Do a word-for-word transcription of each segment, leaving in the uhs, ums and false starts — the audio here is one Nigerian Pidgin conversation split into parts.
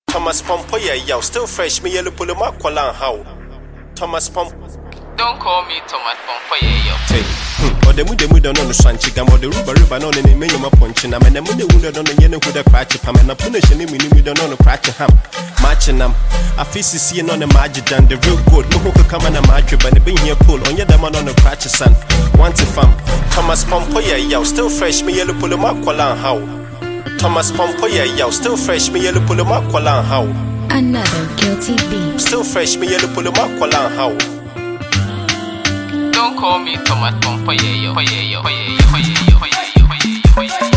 Thomas Pompo, yeah, yo, still fresh, me yellow pull him up, how? Thomas Pomp. Don't call me Thomas Pompo, yeah, yo. Or the mood, the mood on the Sanchigam or the Ruba Ribbon on the minimum punching. I mean, the mood wounded on the yellow with a cratch of ham and a punish and we don't know the cratch of ham. Matching them. I feel seeing on the magic than the real good. No who could come on a match, but they been here pull on your demon on the cratch of sun. Want to fam. Thomas Pompo, yeah, yo, still fresh, me yellow pull him up, how? Thomas Pompo, yeah, yo, still fresh, me yellow pull him up, how? Another guilty beat. Still fresh, me yellow pull him up, how? Don't call me Thomas Pompo, yeah, yo, yeah, yo, yeah, yo, yeah, yo, yeah, yo, yeah, yo,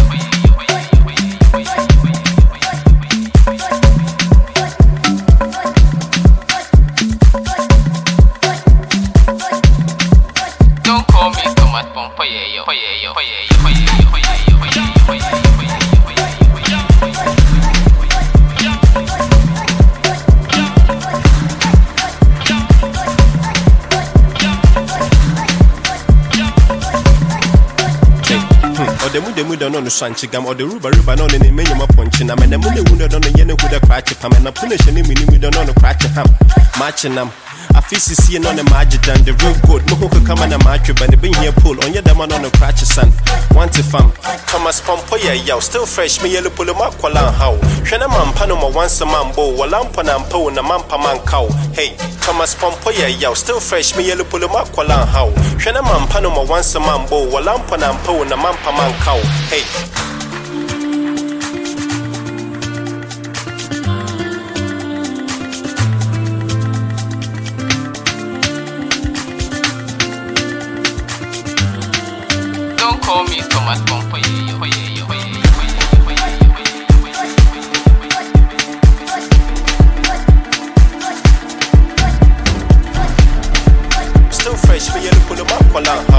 Don't call me Thomas Pompo, yeah, yo, yeah, yo, yeah, yo, yeah, yo, yeah, yo, or the mood, the mood on the Sanchigam or the Ruba Ribbon on the minimum punching. I mean, the mood wounded on the yellow with a cratch of ham and a punish and we don't know the cratch of ham. Matching them. I feel seeing on the magic than the real good. No who could come on a match, but they been here pull on your demon on the cratch of sun. Want to fam. Thomas Pompo, yeah, yo, still fresh, me yellow pull him up, how? Shana man panama once a man bow, while I'm panampo and a man paman cow. Hey, Thomas Pompo, yeah, yo, still fresh, me yellow pull him up, how? Shana man panama once a man bow, while I'm panampo and a man paman cow. Hey. Don't call me Thomas Pompo, yeah, yo, yeah, yo, yeah, yo, Still fresh, me yellow pull him up,